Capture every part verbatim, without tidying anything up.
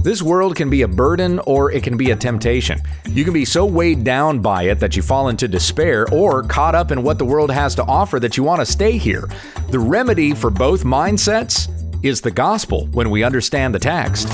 This world can be a burden or it can be a temptation. You can be so weighed down by it that you fall into despair, or caught up in what the world has to offer that you want to stay here. The remedy for both mindsets is the gospel when we understand the text.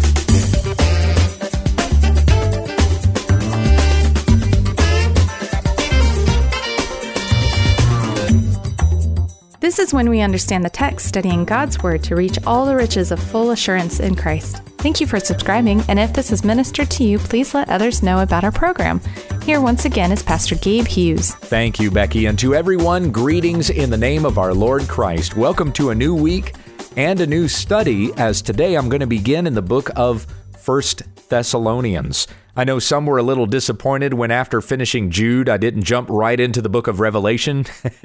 This is When We Understand the Text, studying God's Word to reach all the riches of full assurance in Christ. Thank you for subscribing, and if this has ministered to you, please let others know about our program. Here once again is Pastor Gabe Hughes. Thank you, Becky, and to everyone, greetings in the name of our Lord Christ. Welcome to a new week and a new study, as today I'm going to begin in the book of First Thessalonians. I know some were a little disappointed when after finishing Jude, I didn't jump right into the book of Revelation.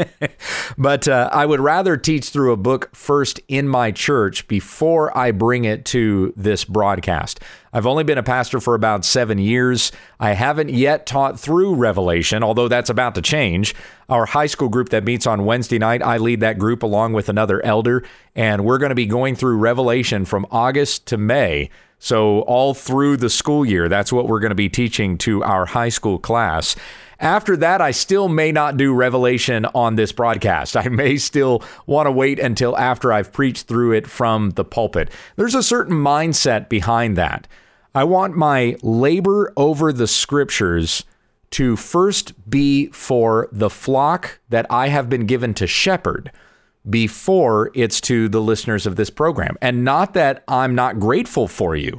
But uh, I would rather teach through a book first in my church before I bring it to this broadcast. I've only been a pastor for about seven years. I haven't yet taught through Revelation, although that's about to change. Our high school group that meets on Wednesday night, I lead that group along with another elder, and we're going to be going through Revelation from August to May. So all through the school year, that's what we're going to be teaching to our high school class. After that, I still may not do Revelation on this broadcast. I may still want to wait until after I've preached through it from the pulpit. There's a certain mindset behind that. I want my labor over the scriptures to first be for the flock that I have been given to shepherd before it's to the listeners of this program. And not that I'm not grateful for you.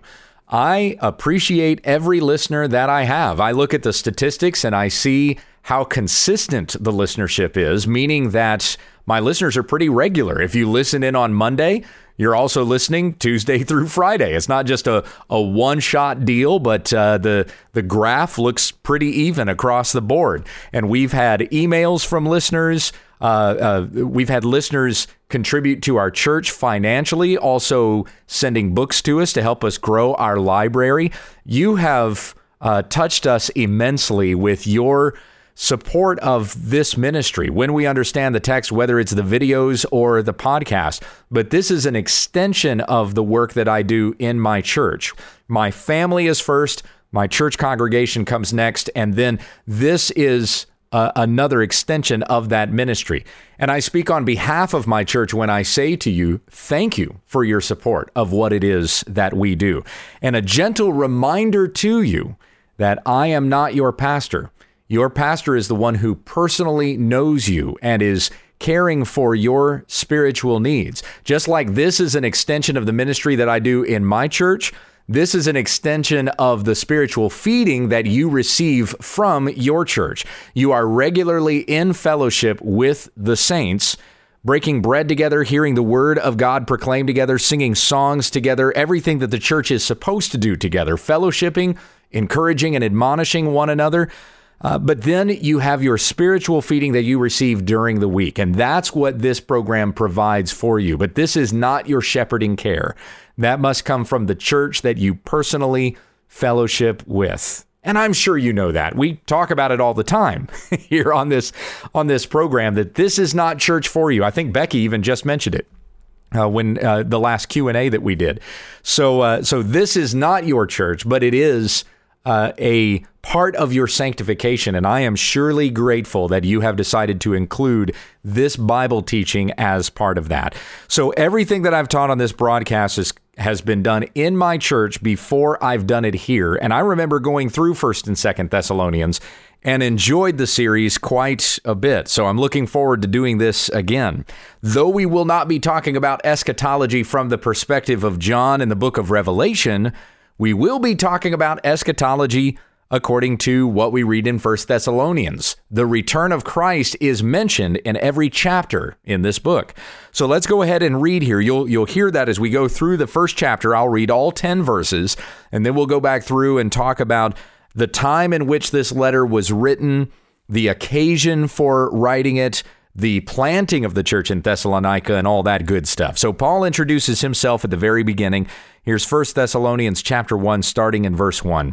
I appreciate every listener that I have. I look at the statistics and I see how consistent the listenership is, meaning that my listeners are pretty regular. If you listen in on Monday, you're also listening Tuesday through Friday. It's not just a, a one-shot deal, but uh, the, the graph looks pretty even across the board. And we've had emails from listeners. Uh, uh, we've had listeners contribute to our church financially, also sending books to us to help us grow our library. You have uh, touched us immensely with your support of this ministry when we understand the text, whether it's the videos or the podcast. But this is an extension of the work that I do in my church. My family is first, my church congregation comes next, and then this is Uh, another extension of that ministry. And I speak on behalf of my church when I say to you, thank you for your support of what it is that we do. And a gentle reminder to you that I am not your pastor. Your pastor is the one who personally knows you and is caring for your spiritual needs. Just like this is an extension of the ministry that I do in my church, this is an extension of the spiritual feeding that you receive from your church. You are regularly in fellowship with the saints, breaking bread together, hearing the word of God proclaimed together, singing songs together, everything that the church is supposed to do together, fellowshipping, encouraging and admonishing one another. Uh, but then you have your spiritual feeding that you receive during the week. And that's what this program provides for you. But this is not your shepherding care. That must come from the church that you personally fellowship with. And I'm sure you know that. We talk about it all the time here on this on this program, that this is not church for you. I think Becky even just mentioned it uh, when uh, the last Q and A that we did. So, uh, so this is not your church, but it is Uh, a part of your sanctification, and I am surely grateful that you have decided to include this Bible teaching as part of that. So everything that I've taught on this broadcast is, has been done in my church before I've done it here, and I remember going through First and Second Thessalonians and enjoyed the series quite a bit. So I'm looking forward to doing this again. Though we will not be talking about eschatology from the perspective of John in the book of Revelation, we will be talking about eschatology according to what we read in First Thessalonians. The return of Christ is mentioned in every chapter in this book. So let's go ahead and read here. You'll you'll hear that as we go through the first chapter. I'll read all ten verses, and then we'll go back through and talk about the time in which this letter was written, the occasion for writing it, the planting of the church in Thessalonica, and all that good stuff. So Paul introduces himself at the very beginning. Here's First Thessalonians chapter one, starting in verse one.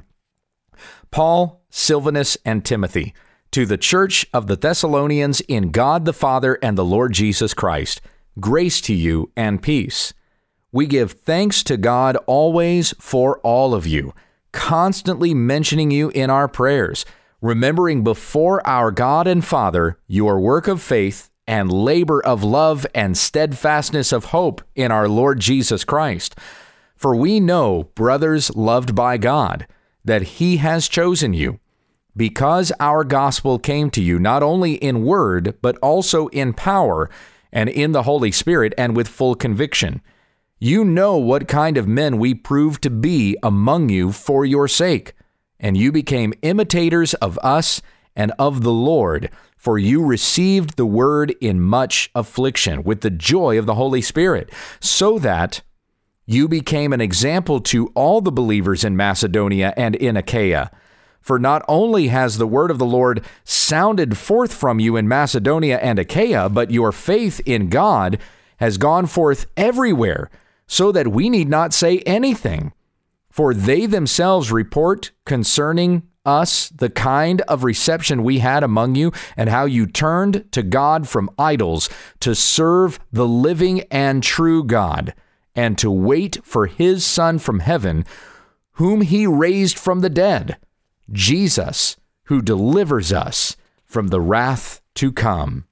Paul, Silvanus, and Timothy, to the church of the Thessalonians in God the Father and the Lord Jesus Christ, grace to you and peace. We give thanks to God always for all of you, constantly mentioning you in our prayers, remembering before our God and Father your work of faith and labor of love and steadfastness of hope in our Lord Jesus Christ. For we know, brothers loved by God, that he has chosen you, because our gospel came to you not only in word, but also in power and in the Holy Spirit and with full conviction. You know what kind of men we proved to be among you for your sake, and you became imitators of us and of the Lord, for you received the word in much affliction with the joy of the Holy Spirit, so that you became an example to all the believers in Macedonia and in Achaia. For not only has the word of the Lord sounded forth from you in Macedonia and Achaia, but your faith in God has gone forth everywhere, so that we need not say anything. For they themselves report concerning us the kind of reception we had among you, and how you turned to God from idols to serve the living and true God, and to wait for his Son from heaven, whom he raised from the dead, Jesus, who delivers us from the wrath to come.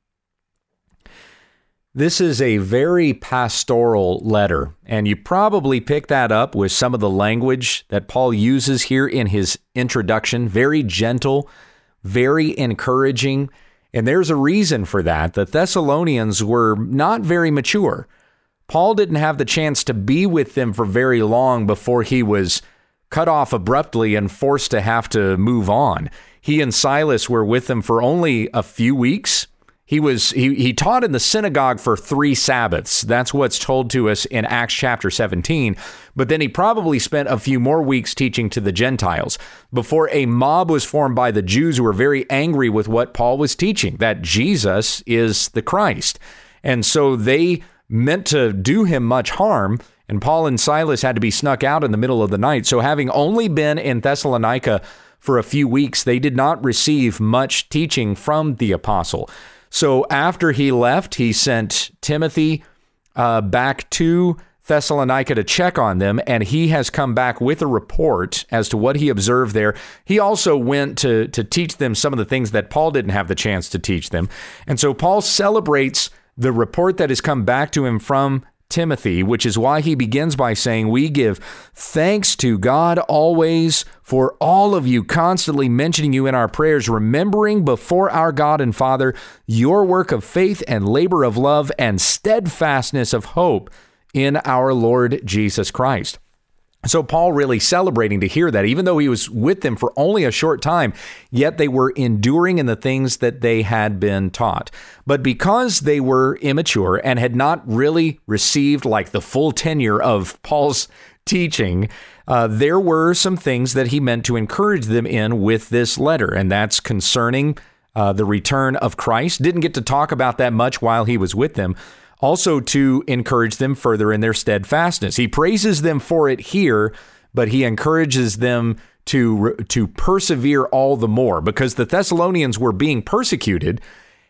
This is a very pastoral letter, and you probably pick that up with some of the language that Paul uses here in his introduction. Very gentle, very encouraging, and there's a reason for that. The Thessalonians were not very mature. Paul didn't have the chance to be with them for very long before he was cut off abruptly and forced to have to move on. He and Silas were with them for only a few weeks. He was he, he taught in the synagogue for three Sabbaths. That's what's told to us in Acts chapter seventeen. But then he probably spent a few more weeks teaching to the Gentiles before a mob was formed by the Jews who were very angry with what Paul was teaching, that Jesus is the Christ. And so they meant to do him much harm, and Paul and Silas had to be snuck out in the middle of the night. So having only been in Thessalonica for a few weeks, they did not receive much teaching from the apostle. So after he left, he sent Timothy uh, back to Thessalonica to check on them, and he has come back with a report as to what he observed there. He also went to, to teach them some of the things that Paul didn't have the chance to teach them. And so Paul celebrates the report that has come back to him from Timothy, which is why he begins by saying, we give thanks to God always for all of you, constantly mentioning you in our prayers, remembering before our God and Father your work of faith and labor of love and steadfastness of hope in our Lord Jesus Christ. So Paul really celebrating to hear that, even though he was with them for only a short time, yet they were enduring in the things that they had been taught. But because they were immature and had not really received like the full tenure of Paul's teaching, uh, there were some things that he meant to encourage them in with this letter, and that's concerning uh, the return of Christ. Didn't get to talk about that much while he was with them. Also to encourage them further in their steadfastness. He praises them for it here, but he encourages them to, to persevere all the more, because the Thessalonians were being persecuted,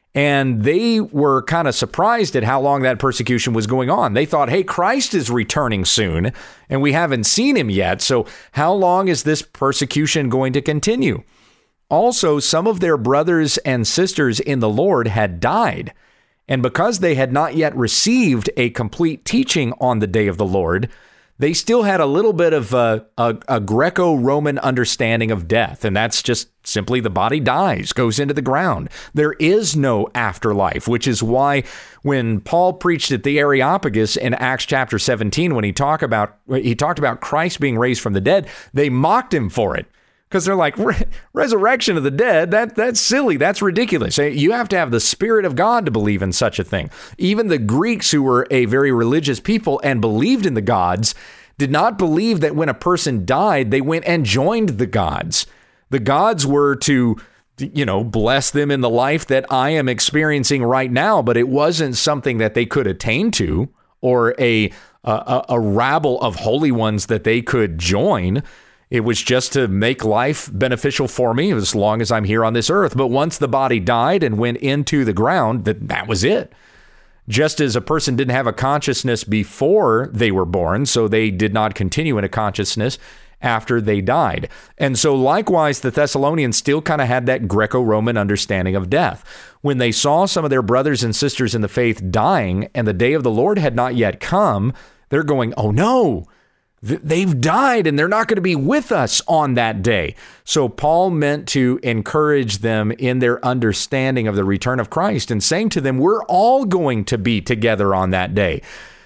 and they were kind of surprised at how long that persecution was going on. They thought, hey, Christ is returning soon, and we haven't seen him yet, so how long is this persecution going to continue? Also, some of their brothers and sisters in the Lord had died. And because they had not yet received a complete teaching on the day of the Lord, they still had a little bit of a, a, a Greco-Roman understanding of death. And that's just simply the body dies, goes into the ground. There is no afterlife, which is why when Paul preached at the Areopagus in Acts chapter seventeen, when he talked about he talked about Christ being raised from the dead, they mocked him for it. Because they're like, Re- resurrection of the dead, that that's silly, that's ridiculous. You have to have the Spirit of God to believe in such a thing. Even the Greeks, who were a very religious people and believed in the gods, did not believe that when a person died, they went and joined the gods. The gods were to, you know, bless them in the life that I am experiencing right now, but it wasn't something that they could attain to, or a a, a rabble of holy ones that they could join. It was just to make life beneficial for me as long as I'm here on this earth. But once the body died and went into the ground, that that was it. Just as a person didn't have a consciousness before they were born, so they did not continue in a consciousness after they died. And so likewise, the Thessalonians still kind of had that Greco-Roman understanding of death. When they saw some of their brothers and sisters in the faith dying and the day of the Lord had not yet come, they're going, oh no, they've died and they're not going to be with us on that day. So Paul meant to encourage them in their understanding of the return of Christ and saying to them, we're all going to be together on that day.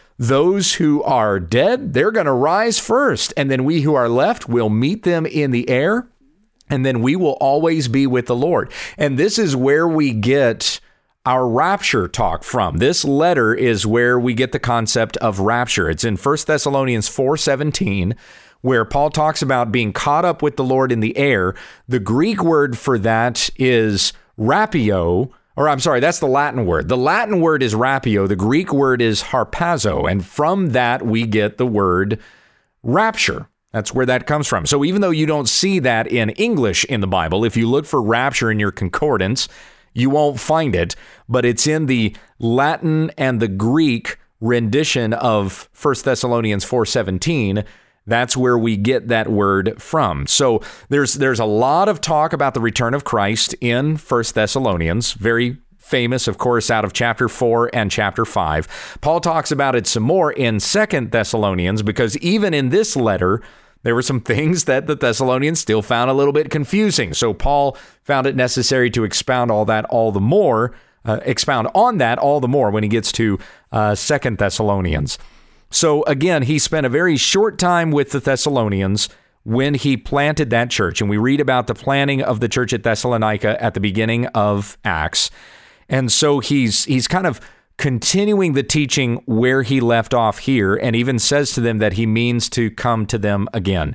Those who are dead, they're going to rise first. And then we who are left will meet them in the air. And then we will always be with the Lord. And this is where we get our rapture talk from. This letter is where we get the concept of rapture. It's in First Thessalonians four seventeen, where Paul talks about being caught up with the Lord in the air. The Greek word for that is rapio, or I'm sorry, that's the Latin word. The Latin word is rapio. The Greek word is harpazo. And from that, we get the word rapture. That's where that comes from. So even though you don't see that in English in the Bible, if you look for rapture in your concordance, you won't find it, but it's in the Latin and the Greek rendition of First Thessalonians four seventeen. That's where we get that word from. So there's there's a lot of talk about the return of Christ in First Thessalonians, very famous, of course, out of chapter four and chapter five. Paul talks about it some more in Second Thessalonians, because even in this letter, there were some things that the Thessalonians still found a little bit confusing. So Paul found it necessary to expound all that all the more, uh, expound on that all the more when he gets to uh, Second Thessalonians. So again, he spent a very short time with the Thessalonians when he planted that church. And we read about the planting of the church at Thessalonica at the beginning of Acts. And so he's he's kind of continuing the teaching where he left off here, and even says to them that he means to come to them again.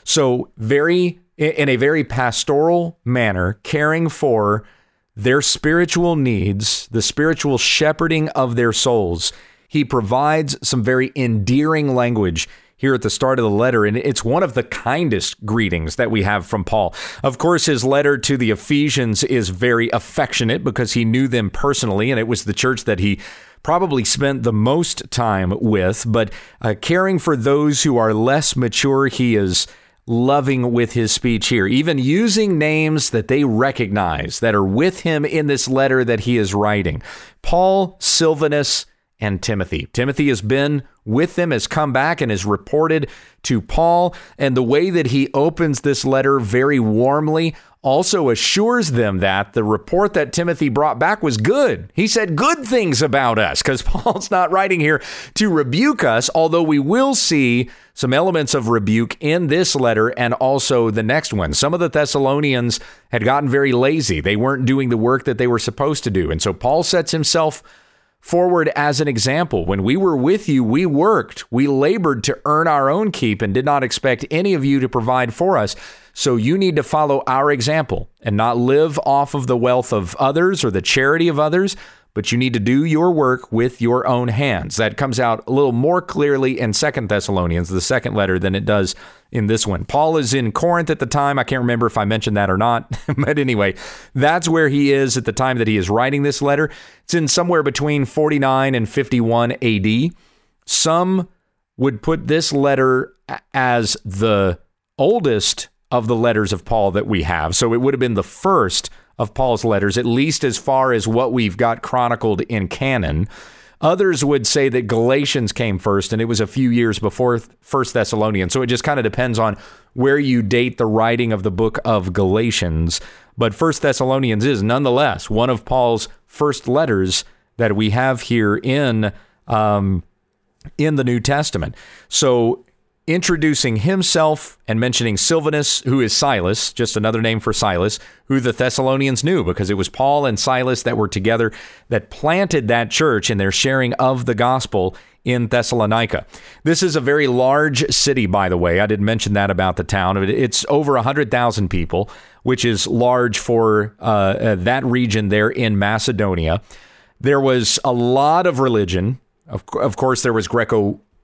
So very, in a very pastoral manner, caring for their spiritual needs, the spiritual shepherding of their souls, he provides some very endearing language here at the start of the letter, and it's one of the kindest greetings that we have from Paul. Of course, his letter to the Ephesians is very affectionate because he knew them personally, and it was the church that he probably spent the most time with. But uh, caring for those who are less mature, he is loving with his speech here, even using names that they recognize that are with him in this letter that he is writing. Paul, Silvanus, and Timothy. Timothy has been with them, has come back and has reported to Paul. And the way that he opens this letter very warmly also assures them that the report that Timothy brought back was good. He said good things about us, because Paul's not writing here to rebuke us, although we will see some elements of rebuke in this letter and also the next one. Some of the Thessalonians had gotten very lazy. They weren't doing the work that they were supposed to do. And so Paul sets himself forward as an example. When we were with you, we worked, we labored to earn our own keep and did not expect any of you to provide for us. So you need to follow our example and not live off of the wealth of others or the charity of others, but you need to do your work with your own hands. That comes out a little more clearly in Second Thessalonians, the second letter, than it does in this one. Paul is in Corinth at the time. I can't remember if I mentioned that or not. But anyway, that's where he is at the time that he is writing this letter. It's in somewhere between forty-nine and fifty-one A D. Some would put this letter as the oldest of the letters of Paul that we have. So it would have been the first of Paul's letters, at least as far as what we've got chronicled in canon. Others would say that Galatians came first, and it was a few years before First Thessalonians. So it just kind of depends on where you date the writing of the book of Galatians. But First Thessalonians is nonetheless one of Paul's first letters that we have here in um, in the New Testament. So introducing himself and mentioning Silvanus, who is Silas, just another name for Silas, who the Thessalonians knew because it was Paul and Silas that were together that planted that church in their sharing of the gospel in Thessalonica. This is a very large city, by the way. I didn't mention that about the town. It's over one hundred thousand people, which is large for uh, uh, that region there in Macedonia. There was a lot of religion. Of, of course, there was Greco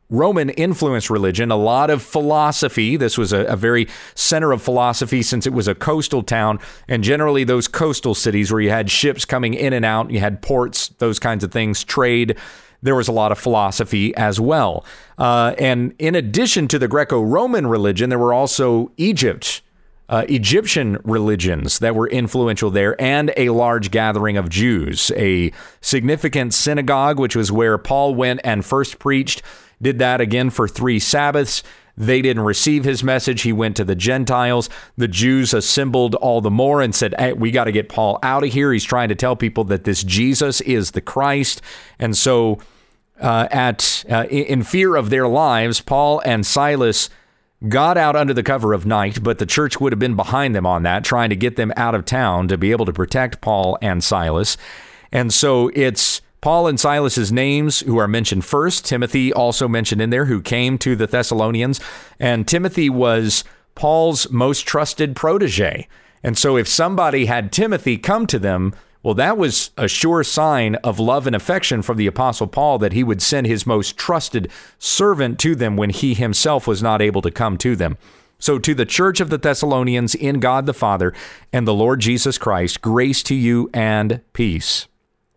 Roman influenced religion, a lot of philosophy. This was a, a very center of philosophy since it was a coastal town. And generally those coastal cities where you had ships coming in and out, you had ports, those kinds of things, trade, there was a lot of philosophy as well. Uh, and in addition to the Greco-Roman religion, there were also Egypt, uh, Egyptian religions that were influential there, and a large gathering of Jews. A significant synagogue, which was where Paul went and first preached, did that again for three Sabbaths. They didn't receive his message. He went to the Gentiles. The Jews assembled all the more and said, hey, we got to get Paul out of here. He's trying to tell people that this Jesus is the Christ. And so uh, at uh, in fear of their lives, Paul and Silas got out under the cover of night, but the church would have been behind them on that, trying to get them out of town to be able to protect Paul and Silas. And so it's Paul and Silas's names who are mentioned first. Timothy also mentioned in there, who came to the Thessalonians. And Timothy was Paul's most trusted protege. And so if somebody had Timothy come to them, well, that was a sure sign of love and affection from the Apostle Paul, that he would send his most trusted servant to them when he himself was not able to come to them. So to the church of the Thessalonians in God the Father and the Lord Jesus Christ, grace to you and peace.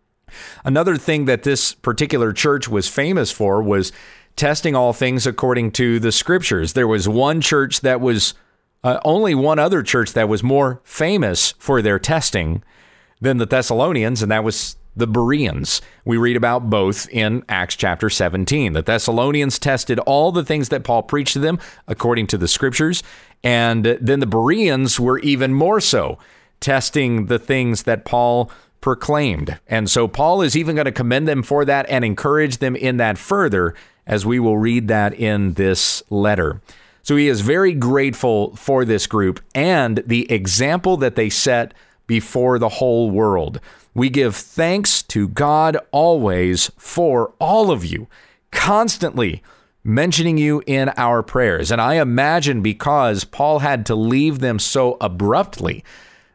Another thing that this particular church was famous for was testing all things according to the scriptures. There was one church that was, uh, only one other church that was more famous for their testing than the Thessalonians, and that was the Bereans. We read about both in Acts chapter seventeen. The Thessalonians tested all the things that Paul preached to them according to the scriptures, and then the Bereans were even more so, testing the things that Paul proclaimed. And so Paul is even going to commend them for that and encourage them in that further, as we will read that in this letter. So he is very grateful for this group and the example that they set before the whole world. We give thanks to God always for all of you, constantly mentioning you in our prayers. And I imagine because Paul had to leave them so abruptly,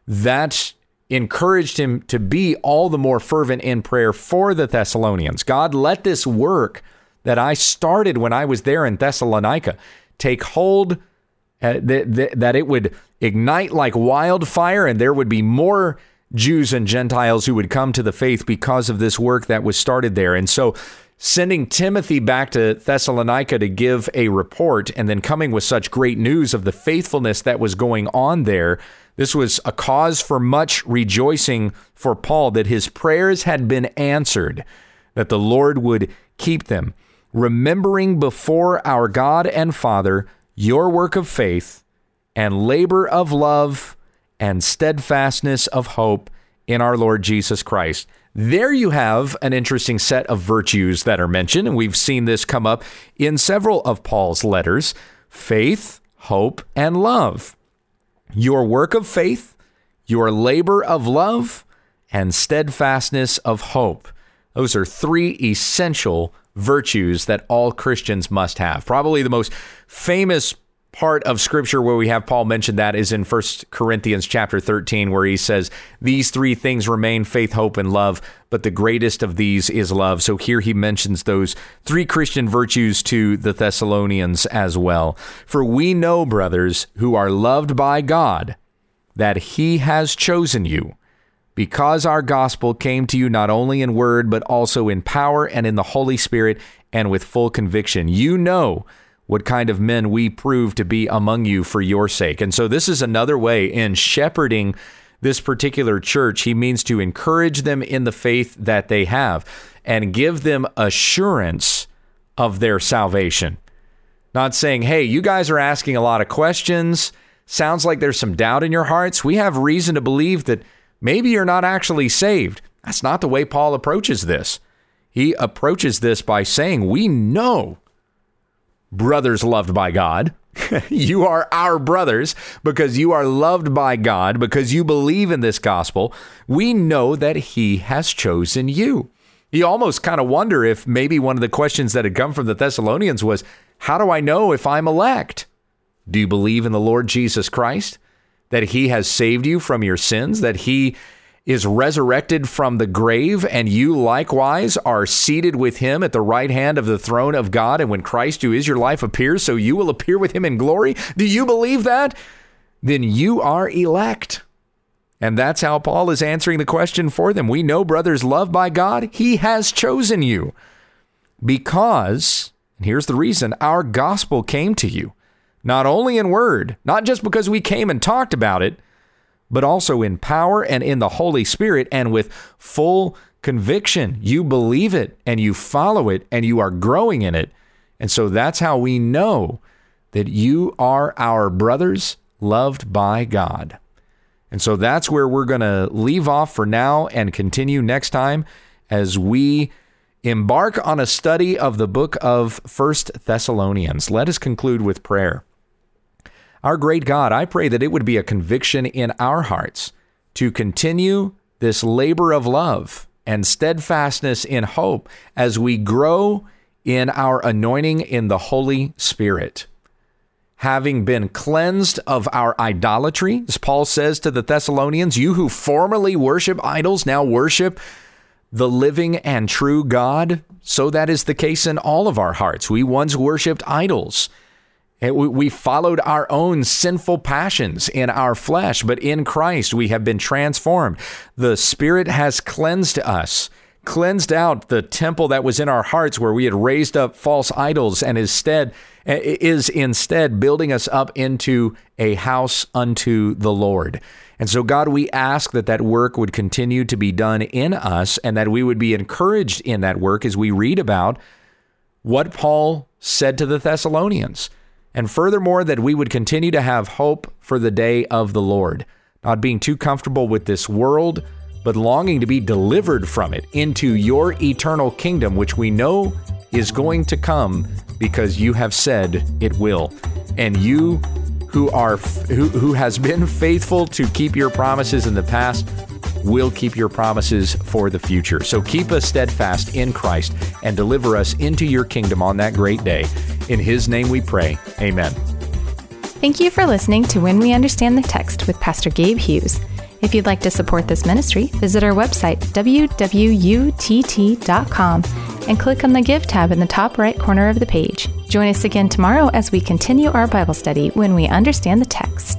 that encouraged him to be all the more fervent in prayer for the Thessalonians. God, let this work that I started when I was there in Thessalonica take hold, uh, th- th- that it would ignite like wildfire, and there would be more Jews and Gentiles who would come to the faith because of this work that was started there. And so sending Timothy back to Thessalonica to give a report, and then coming with such great news of the faithfulness that was going on there, this was a cause for much rejoicing for Paul, that his prayers had been answered, that the Lord would keep them, remembering before our God and Father your work of faith and labor of love and steadfastness of hope in our Lord Jesus Christ. There you have an interesting set of virtues that are mentioned, and we've seen this come up in several of Paul's letters: faith, hope, and love. Your work of faith, your labor of love, and steadfastness of hope. Those are three essential virtues that all Christians must have. Probably the most famous part of Scripture where we have Paul mention that is in First Corinthians chapter thirteen, where he says, these three things remain: faith, hope, and love, but the greatest of these is love. So here he mentions those three Christian virtues to the Thessalonians as well. For we know, brothers, who are loved by God, that he has chosen you, because our gospel came to you not only in word, but also in power and in the Holy Spirit and with full conviction. You know what kind of men we prove to be among you for your sake. And so this is another way in shepherding this particular church. He means to encourage them in the faith that they have and give them assurance of their salvation. Not saying, hey, you guys are asking a lot of questions. Sounds like there's some doubt in your hearts. We have reason to believe that maybe you're not actually saved. That's not the way Paul approaches this. He approaches this by saying, we know, brothers loved by God, you are our brothers because you are loved by God, because you believe in this gospel. We know that he has chosen you. You almost kind of wonder if maybe one of the questions that had come from the Thessalonians was, how do I know if I'm elect? Do you believe in the Lord Jesus Christ, that he has saved you from your sins, that he is resurrected from the grave, and you likewise are seated with him at the right hand of the throne of God. And when Christ, who is your life, appears, so you will appear with him in glory. Do you believe that? Then you are elect. And that's how Paul is answering the question for them. We know, brothers, loved by God, he has chosen you because, and here's the reason, our gospel came to you, not only in word, not just because we came and talked about it, but also in power and in the Holy Spirit and with full conviction. You believe it and you follow it and you are growing in it. And so that's how we know that you are our brothers loved by God. And so that's where we're going to leave off for now and continue next time as we embark on a study of the book of First Thessalonians. Let us conclude with prayer. Our great God, I pray that it would be a conviction in our hearts to continue this labor of love and steadfastness in hope as we grow in our anointing in the Holy Spirit. Having been cleansed of our idolatry, as Paul says to the Thessalonians, you who formerly worship idols now worship the living and true God. So that is the case in all of our hearts. We once worshiped idols. We followed our own sinful passions in our flesh, but in Christ we have been transformed. The Spirit has cleansed us, cleansed out the temple that was in our hearts where we had raised up false idols, and instead is instead building us up into a house unto the Lord. And so, God, we ask that that work would continue to be done in us and that we would be encouraged in that work as we read about what Paul said to the Thessalonians. And furthermore, that we would continue to have hope for the day of the Lord, not being too comfortable with this world, but longing to be delivered from it into your eternal kingdom, which we know is going to come because you have said it will. And you who are who, who has been faithful to keep your promises in the past will keep your promises for the future. So keep us steadfast in Christ and deliver us into your kingdom on that great day. In his name we pray. Amen. Thank you for listening to When We Understand the Text with Pastor Gabe Hughes. If you'd like to support this ministry, visit our website, w w u t t dot com, and click on the Give tab in the top right corner of the page. Join us again tomorrow as we continue our Bible study when we understand the text.